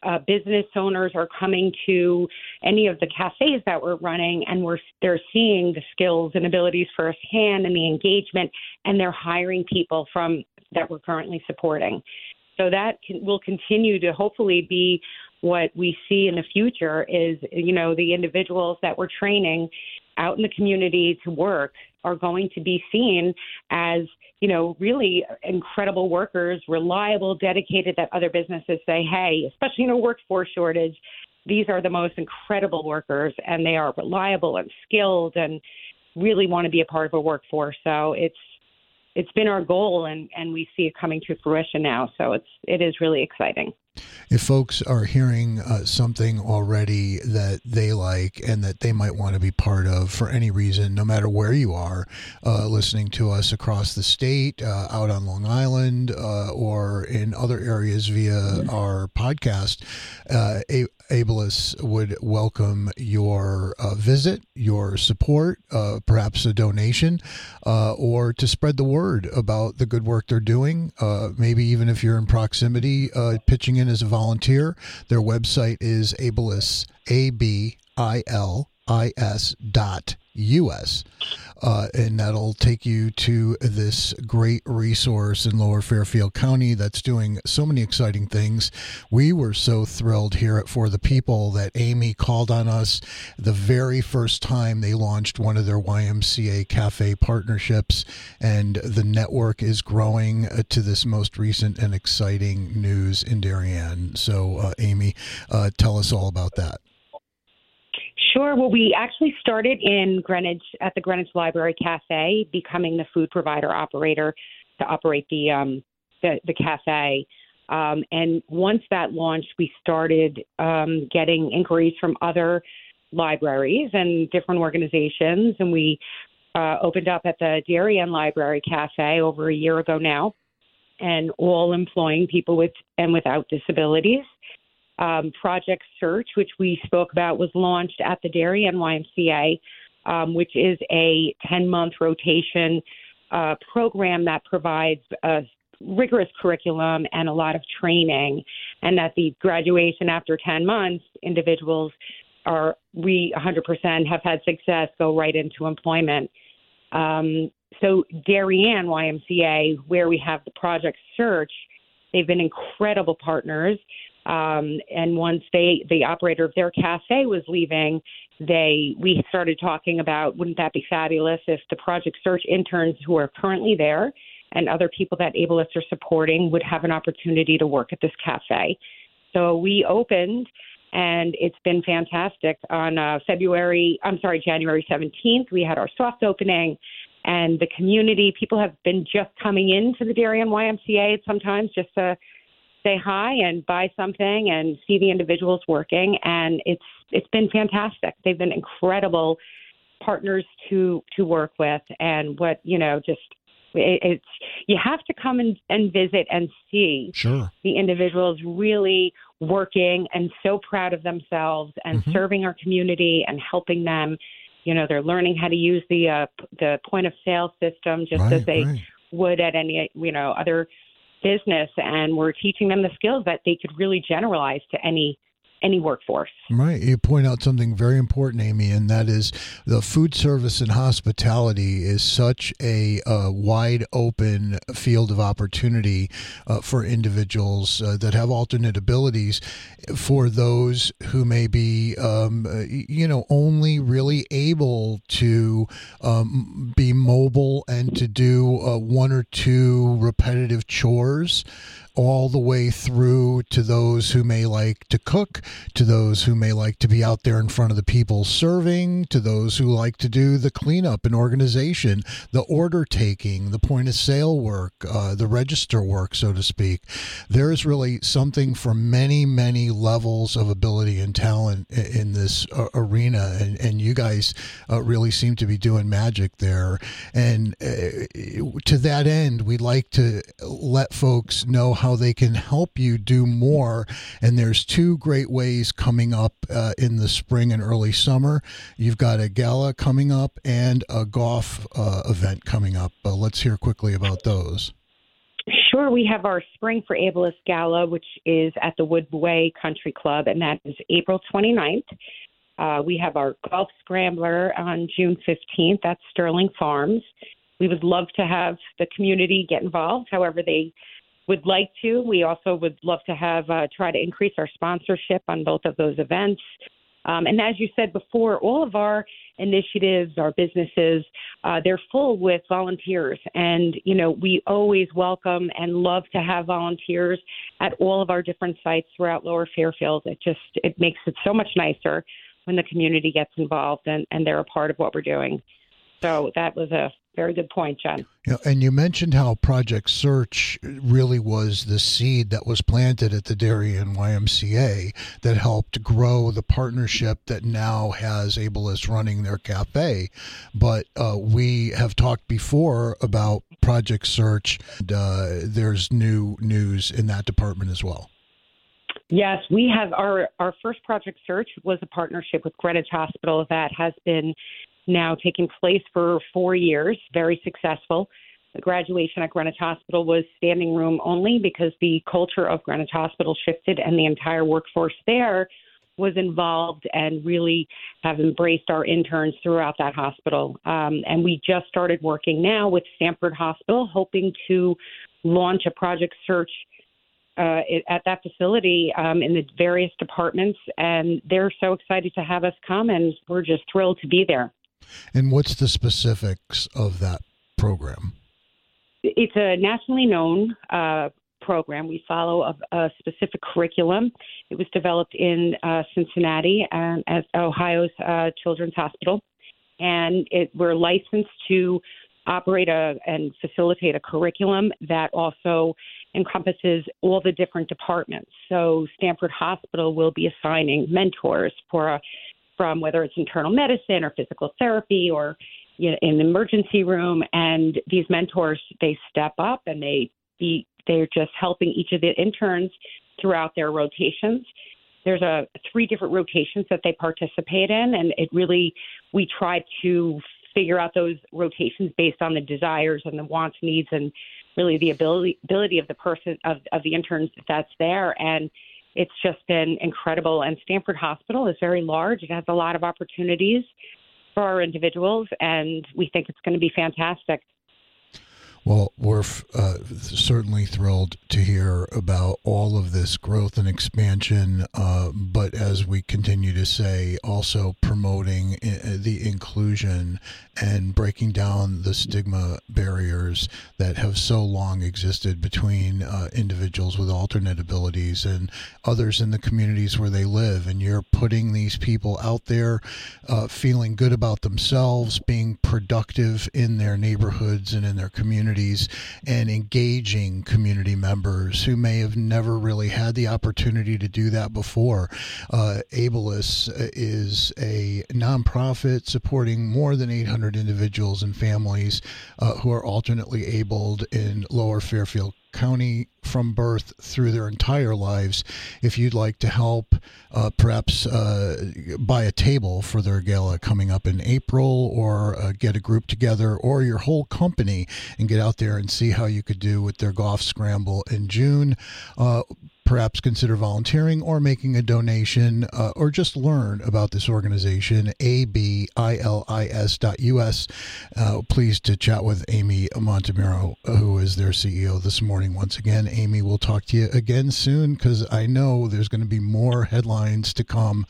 uh, business owners are coming to any of the cafes that we're running, and we're they're seeing the skills and abilities firsthand and the engagement, and they're hiring people from that we're currently supporting. So that can, will continue to hopefully be what we see in the future is, you know, the individuals that we're training out in the community to work are going to be seen as, you know, really incredible workers, reliable, dedicated, that other businesses say, hey, especially in a workforce shortage, these are the most incredible workers, and they are reliable and skilled and really want to be a part of a workforce. So it's it's been our goal, and, and we see it coming to fruition now. So it's it is really exciting. If folks are hearing uh, something already that they like and that they might want to be part of for any reason, no matter where you are, uh, listening to us across the state, uh, out on Long Island, uh, or in other areas via our podcast, uh, a- Ableist would welcome your uh, visit, your support, uh, perhaps a donation, uh, or to spread the word about the good work they're doing. Uh, maybe even if you're in proximity, uh, pitching in as a volunteer. Their website is Ableist, A B I L I S dot U S. Uh, and that'll take you to this great resource in Lower Fairfield County that's doing so many exciting things. We were so thrilled here at For the People that Amy called on us the very first time they launched one of their Y M C A cafe partnerships, and the network is growing uh, to this most recent and exciting news in Darien. So, uh, Amy, uh, tell us all about that. Sure. Well, we actually started in Greenwich at the Greenwich Library Cafe, becoming the food provider operator to operate the um, the, the cafe. Um, and once that launched, we started um, getting inquiries from other libraries and different organizations. And we uh, opened up at the Darien Library Cafe over a year ago now, and all employing people with and without disabilities. Um, Project Search, which we spoke about, was launched at the Darien Y M C A, um, which is a ten-month rotation uh, program that provides a rigorous curriculum and a lot of training, and at the graduation after ten months, individuals are, we one hundred percent have had success, go right into employment. Um, so Darien Y M C A, where we have the Project Search, they've been incredible partners. Um, and once they, the operator of their cafe was leaving, they we started talking about, wouldn't that be fabulous if the Project Search interns who are currently there and other people that Ableists are supporting would have an opportunity to work at this cafe. So we opened, and it's been fantastic. On uh, February, I'm sorry, January seventeenth, we had our soft opening, and the community, people have been just coming into the Darien Y M C A sometimes just to say hi and buy something and see the individuals working, and it's it's been fantastic. They've been incredible partners to to work with, and what you know, just it, it's you have to come and, and visit and see sure. the individuals really working and so proud of themselves and mm-hmm. serving our community and helping them. You know, they're learning how to use the uh, the point of sale system just right, as they right. would at any you know other business, and we're teaching them the skills that they could really generalize to any any workforce. Right. You point out something very important, Amy, and that is the food service and hospitality is such a uh, wide open field of opportunity uh, for individuals uh, that have alternate abilities. For those who may be, um, you know, only really able to um, be mobile and to do uh, one or two repetitive chores, all the way through to those who may like to cook, to those who may like to be out there in front of the people serving, to those who like to do the cleanup and organization, the order taking, the point of sale work, uh, the register work, so to speak. There is really something for many, many levels of ability and talent in this uh, arena, and, and you guys uh, really seem to be doing magic there. And uh, to that end, we'd like to let folks know how they can help you do more. And there's two great ways coming up uh, in the spring and early summer. You've got a gala coming up and a golf uh, event coming up. Uh, let's hear quickly about those. Sure. We have our Spring for Ableist Gala, which is at the Woodway Country Club, and that is April twenty-ninth. Uh, we have our Golf Scrambler on June fifteenth. That's Sterling Farms. We would love to have the community get involved, however they would like to. We also would love to have uh, try to increase our sponsorship on both of those events. Um, and as you said before, all of our initiatives, our businesses, uh, they're full with volunteers. And, you know, we always welcome and love to have volunteers at all of our different sites throughout Lower Fairfield. It just, it makes it so much nicer when the community gets involved and, and they're a part of what we're doing. So that was a very good point, John. Yeah, and you mentioned how Project Search really was the seed that was planted at the Darien Y M C A that helped grow the partnership that now has Ableist running their cafe. But uh, we have talked before about Project Search. And, uh, there's new news in that department as well. Yes, we have our, our first Project Search was a partnership with Greenwich Hospital that has been now taking place for four years, very successful. The graduation at Greenwich Hospital was standing room only because the culture of Greenwich Hospital shifted and the entire workforce there was involved and really have embraced our interns throughout that hospital. Um, and we just started working now with Stanford Hospital, hoping to launch a Project Search uh, at that facility um, in the various departments. And they're so excited to have us come, and we're just thrilled to be there. And what's the specifics of that program? It's a nationally known uh, program. We follow a, a specific curriculum. It was developed in uh, Cincinnati and at Ohio's uh, Children's Hospital, and it, we're licensed to operate a, and facilitate a curriculum that also encompasses all the different departments. So Stanford Hospital will be assigning mentors for a from whether it's internal medicine or physical therapy or, you know, in the emergency room. And these mentors, they step up and they be, they're just helping each of the interns throughout their rotations. There's a three different rotations that they participate in. And it really, we try to figure out those rotations based on the desires and the wants, needs, and really the ability, ability of the person, of, of the interns that's there. And it's just been incredible. And Stanford Hospital is very large. It has a lot of opportunities for our individuals, and we think it's going to be fantastic. Well, we're uh, certainly thrilled to hear about all of this growth and expansion, uh, but as we continue to say, also promoting I- the inclusion and breaking down the stigma barriers that have so long existed between uh, individuals with alternate abilities and others in the communities where they live. And you're putting these people out there uh, feeling good about themselves, being productive in their neighborhoods and in their communities, and engaging community members who may have never really had the opportunity to do that before. Uh, Ableist is a nonprofit supporting more than eight hundred individuals and families uh, who are alternately abled in Lower Fairfield County from birth through their entire lives. If you'd like to help, uh, perhaps uh, buy a table for their gala coming up in April, or uh, get a group together, or your whole company, and get out there and see how you could do with their golf scramble in June. Uh, perhaps consider volunteering or making a donation, uh, or just learn about this organization, A B I L I S dot U S. Uh, pleased to chat with Amy Montemuro, who is their C E O, this morning. Once again, Amy, we'll talk to you again soon, because I know there's going to be more headlines to come.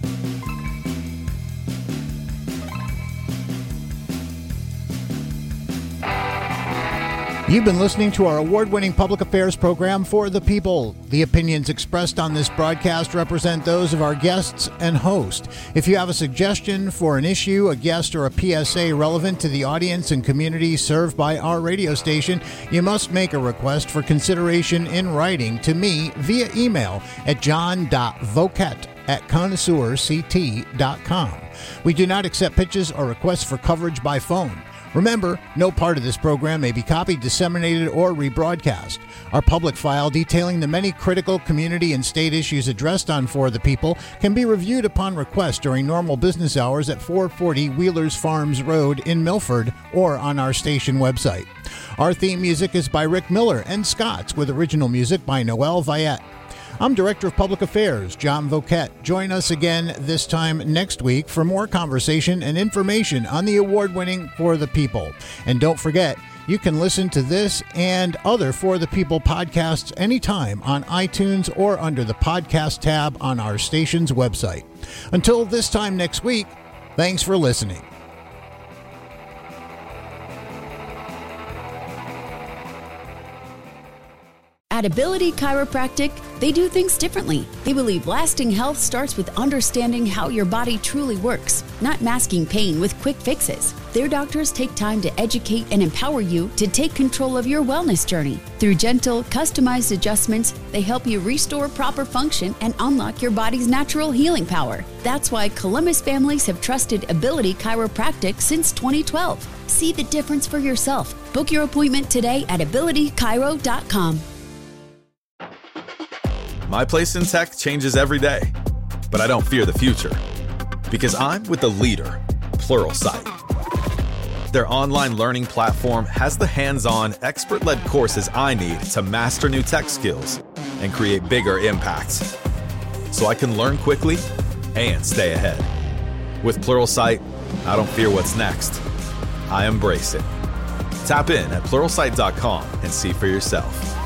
You've been listening to our award-winning public affairs program, For the People. The opinions expressed on this broadcast represent those of our guests and host. If you have a suggestion for an issue, a guest, or a P S A relevant to the audience and community served by our radio station, you must make a request for consideration in writing to me via email at john dot voket at connoisseur c t dot com. We do not accept pitches or requests for coverage by phone. Remember, no part of this program may be copied, disseminated, or rebroadcast. Our public file detailing the many critical community and state issues addressed on For the People can be reviewed upon request during normal business hours at four forty Wheelers Farms Road in Milford, or on our station website. Our theme music is by Rick Miller and Scott's, with original music by Noel Viette. I'm Director of Public Affairs, John Voquette. Join us again this time next week for more conversation and information on the award-winning For the People. And don't forget, you can listen to this and other For the People podcasts anytime on iTunes or under the podcast tab on our station's website. Until this time next week, thanks for listening. At Ability Chiropractic, they do things differently. They believe lasting health starts with understanding how your body truly works, not masking pain with quick fixes. Their doctors take time to educate and empower you to take control of your wellness journey. Through gentle, customized adjustments, they help you restore proper function and unlock your body's natural healing power. That's why Columbus families have trusted Ability Chiropractic since twenty twelve. See the difference for yourself. Book your appointment today at ability chiro dot com. My place in tech changes every day, but I don't fear the future because I'm with the leader, Pluralsight. Their online learning platform has the hands-on, expert-led courses I need to master new tech skills and create bigger impacts, so I can learn quickly and stay ahead. With Pluralsight, I don't fear what's next. I embrace it. Tap in at pluralsight dot com and see for yourself.